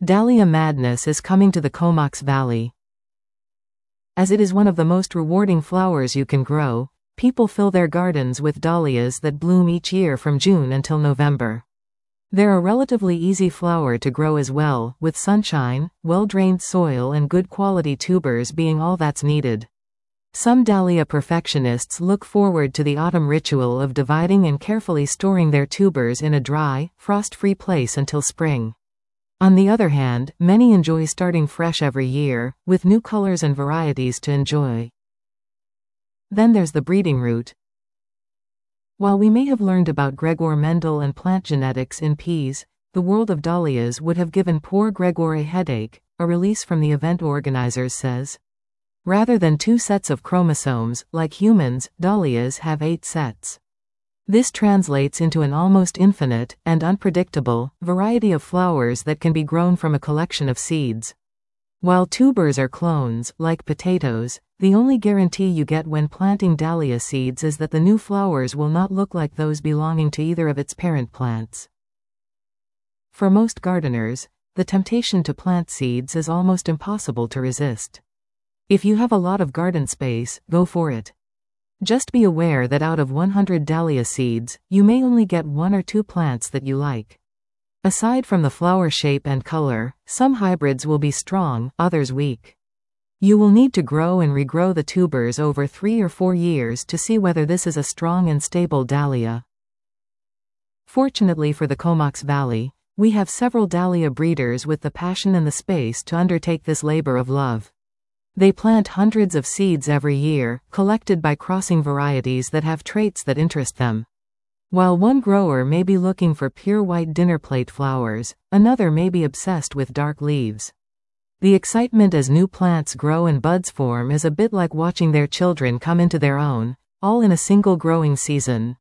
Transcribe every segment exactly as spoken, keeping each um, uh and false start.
Dahlia madness is coming to the Comox Valley. As it is one of the most rewarding flowers you can grow, people fill their gardens with dahlias that bloom each year from June until November. They're a relatively easy flower to grow as well, with sunshine, well-drained soil and good quality tubers being all that's needed. Some dahlia perfectionists look forward to the autumn ritual of dividing and carefully storing their tubers in a dry, frost-free place until spring. On the other hand, many enjoy starting fresh every year, with new colors and varieties to enjoy. Then there's the breeding route. While we may have learned about Gregor Mendel and plant genetics in peas, the world of dahlias would have given poor Gregor a headache, a release from the event organizers says. Rather than two sets of chromosomes, like humans, dahlias have eight sets. This translates into an almost infinite, and unpredictable, variety of flowers that can be grown from a collection of seeds. While tubers are clones, like potatoes, the only guarantee you get when planting dahlia seeds is that the new flowers will not look like those belonging to either of its parent plants. For most gardeners, the temptation to plant seeds is almost impossible to resist. If you have a lot of garden space, go for it. Just be aware that out of one hundred dahlia seeds, you may only get one or two plants that you like. Aside from the flower shape and color, some hybrids will be strong, others weak. You will need to grow and regrow the tubers over three or four years to see whether this is a strong and stable dahlia. Fortunately for the Comox Valley, we have several dahlia breeders with the passion and the space to undertake this labor of love. They plant hundreds of seeds every year, collected by crossing varieties that have traits that interest them. While one grower may be looking for pure white dinner plate flowers, another may be obsessed with dark leaves. The excitement as new plants grow and buds form is a bit like watching their children come into their own, all in a single growing season.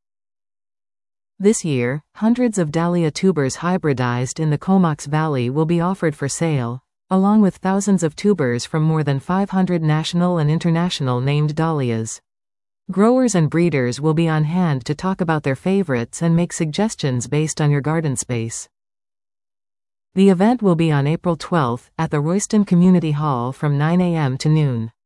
This year, hundreds of dahlia tubers hybridized in the Comox Valley will be offered for sale, along with thousands of tubers from more than five hundred national and international named dahlias. Growers and breeders will be on hand to talk about their favorites and make suggestions based on your garden space. The event will be on April twelfth at the Royston Community Hall from nine a m to noon.